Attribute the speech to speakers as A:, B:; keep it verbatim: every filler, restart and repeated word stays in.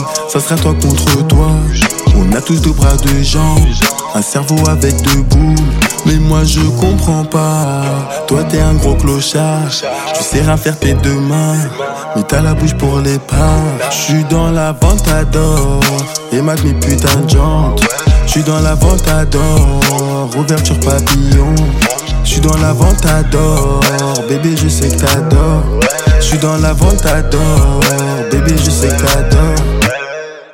A: ça sera toi contre toi. On a tous deux bras, deux jambes, un cerveau avec deux boules. Mais moi je comprends pas, toi t'es un gros clochard. Tu sais rien faire tes deux mains, mais t'as la bouche pour les pas. J'suis dans la Ventador, et mate mes putains de jantes. J'suis dans la Ventador, ouverture papillon. J'suis dans la Ventador, bébé je sais que t'adores. J'suis dans la Ventador, bébé je sais que t'adores.